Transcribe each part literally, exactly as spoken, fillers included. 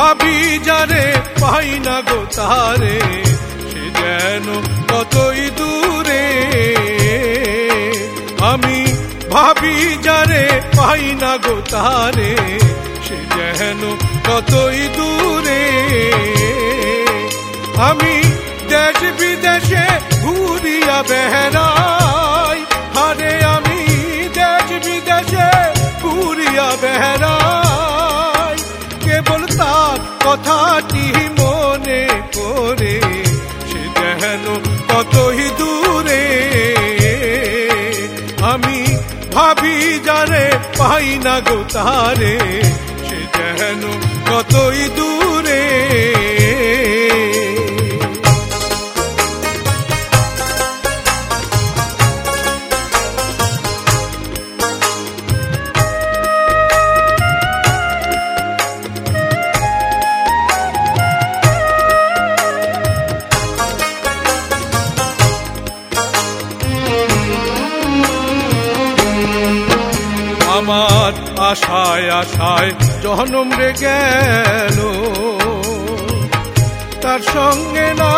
ভাবি যারে পাই না গো তারে, সে যেন কতই দূরে। আমি ভাবি যারে পাই না গো তারে, সে যেন কতই দূরে। আমি দেশ বিদেশে ঘুরিয়া বেড়াই, আরে আমি দেশ বিদেশে ঘুরিয়া বেড়াই, কেবল তার কথাটি মনে করে, সে যেন কতই দূরে। আমি ভাবি যারে পাই না গো তারে, সে যেন কতই দূরে। আমার আশায় আশায় জনম রে গেল, তার সঙ্গে না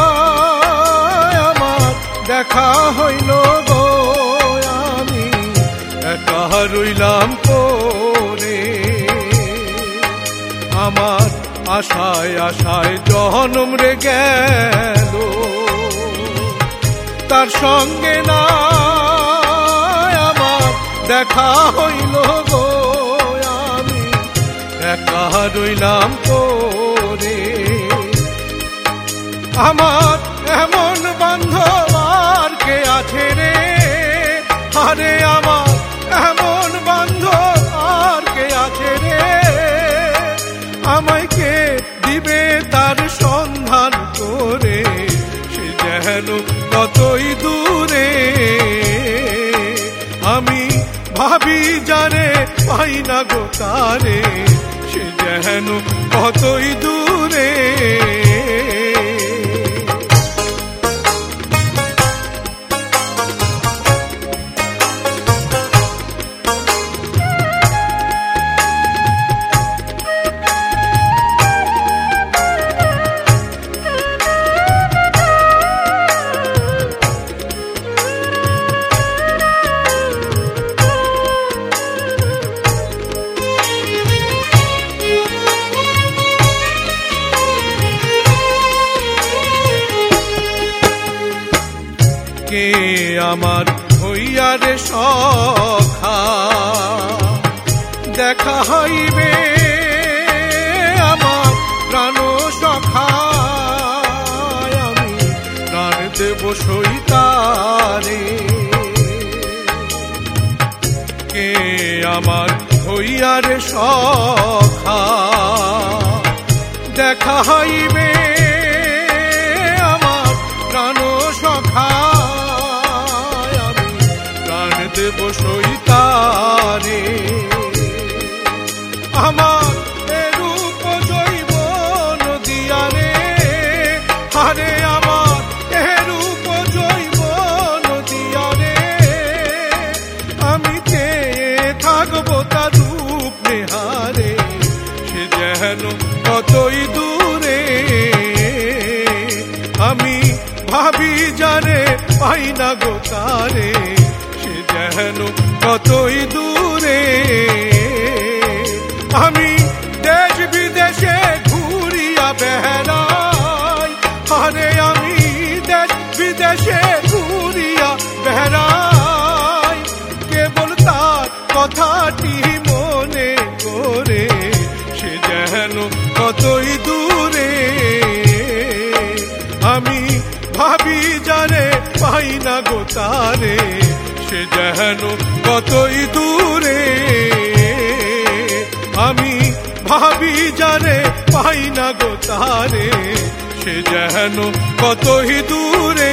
আমার দেখা হইল গো, আমি একা রইলাম পরে। আমার আশায় আশায় জনম রে গেল, তার সঙ্গে না দেখা হইল গো, আমি একা রইলাম পরে। আমার এমন বান্ধব আর কে আছে রে, আরে আমার এমন বান্ধব আর কে আছে রে, আমায় কে দিবে তার সন্ধান করে, সে যেন কতই দূরে। আমি ভাবি যারে পাই না গো তারে, সে যেন কতই দূরে। কে আমার হইয়া রে সখা, দেখা হইবে আমার প্রাণ সখা, আমি প্রাণ দেব সইতারে। কে আমার হইয়া রে সখা, দেখা হইবে আমার প্রাণ সখা, দেব সইতারে। আমার এরূপ জৈব নদিয়া রে, আরে আমার এরূপ জৈব নদিয়া রে, আমি চেয়ে থাকবো তার রূপ নেহারে, সে যেন কতই দূরে। আমি ভাবি যারে পাই না গো তারে, যেন কতই দূরে। আমি দেশ বিদেশে ঘুরিয়া বেড়াই, আরে আমি দেশ বিদেশে ঘুরিয়া বেড়াই, কেবল তার কথাটি মনে করে, সে যেন কতই দূরে। আমি ভাবি যারে পাই না গো তারে, সে যেন কতই দূরে। আমি ভাবি যারে পাই না গো তারে, সে যেন কতই দূরে।